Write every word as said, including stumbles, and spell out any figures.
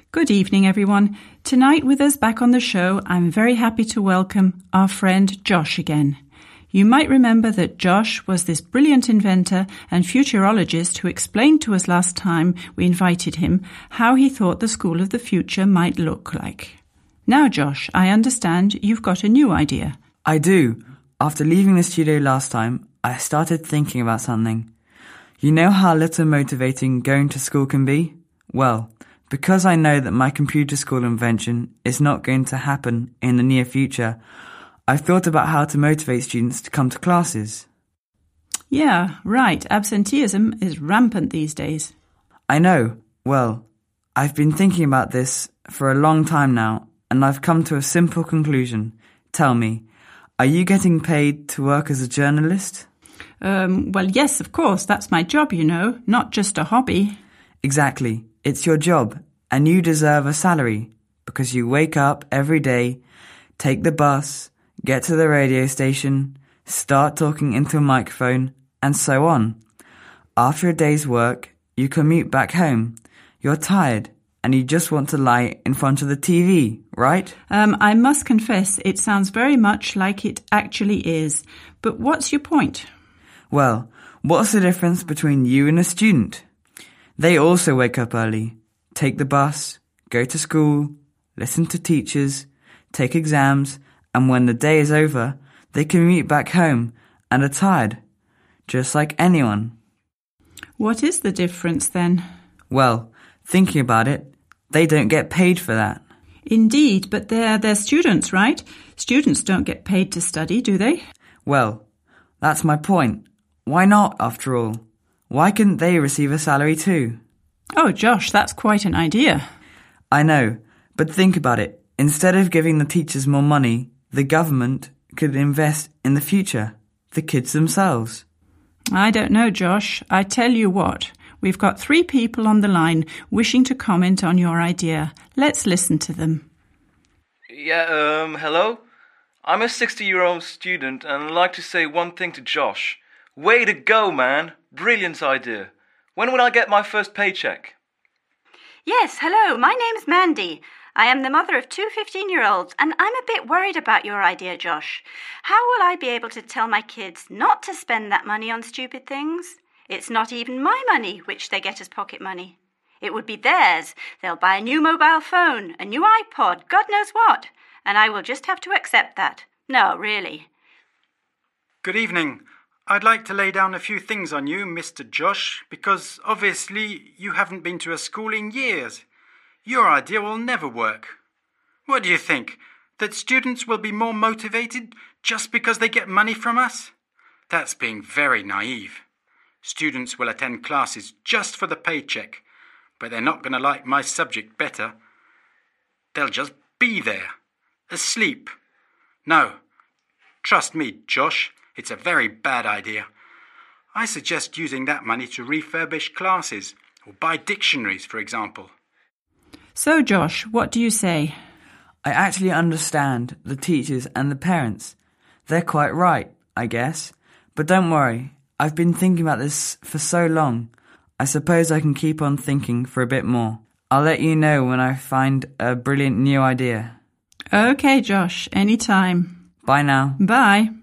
Good evening, everyone. Tonight with us back on the show, I'm very happy to welcome our friend Josh again. You might remember that Josh was this brilliant inventor and futurologist who explained to us last time we invited him how he thought the school of the future might look like. Now, Josh, I understand you've got a new idea. I do. After leaving the studio last time, I started thinking about something. You know how little motivating going to school can be? Well, because I know that my computer school invention is not going to happen in the near future, I've thought about how to motivate students to come to classes. Yeah, right. Absenteeism is rampant these days. I know. Well, I've been thinking about this for a long time now, and I've come to a simple conclusion. Tell me, are you getting paid to work as a journalist? Um, well, yes, of course. That's my job, you know, not just a hobby. Exactly. It's your job, and you deserve a salary, because you wake up every day, take the bus, get to the radio station, start talking into a microphone, and so on. After a day's work, you commute back home. You're tired, and you just want to lie in front of the T V, right? Um, I must confess, it sounds very much like it actually is. But what's your point? Well, what's the difference between you and a student? They also wake up early, take the bus, go to school, listen to teachers, take exams, and when the day is over, they commute back home and are tired, just like anyone. What is the difference then? Well, thinking about it, they don't get paid for that. Indeed, but they're, they're students, right? Students don't get paid to study, do they? Well, that's my point. Why not, after all? Why couldn't they receive a salary too? Oh, Josh, that's quite an idea. I know, but think about it. Instead of giving the teachers more money, the government could invest in the future, the kids themselves. I don't know, Josh. I tell you what, we've got three people on the line wishing to comment on your idea. Let's listen to them. Yeah, um, hello? I'm a sixty-year-old student and I'd like to say one thing to Josh. Way to go, man. Brilliant idea. When will I get my first paycheck? Yes, hello. My name's Mandy. I am the mother of two fifteen-year-olds, and I'm a bit worried about your idea, Josh. How will I be able to tell my kids not to spend that money on stupid things? It's not even my money, which they get as pocket money. It would be theirs. They'll buy a new mobile phone, a new iPod, God knows what, and I will just have to accept that. No, really. Good evening. I'd like to lay down a few things on you, Mister Josh, because obviously you haven't been to a school in years. Your idea will never work. What do you think? That students will be more motivated just because they get money from us? That's being very naive. Students will attend classes just for the paycheck, but they're not going to like my subject better. They'll just be there, asleep. No, trust me, Josh. It's a very bad idea. I suggest using that money to refurbish classes or buy dictionaries, for example. So, Josh, what do you say? I actually understand the teachers and the parents. They're quite right, I guess. But don't worry, I've been thinking about this for so long. I suppose I can keep on thinking for a bit more. I'll let you know when I find a brilliant new idea. Okay, Josh, anytime. Bye now. Bye.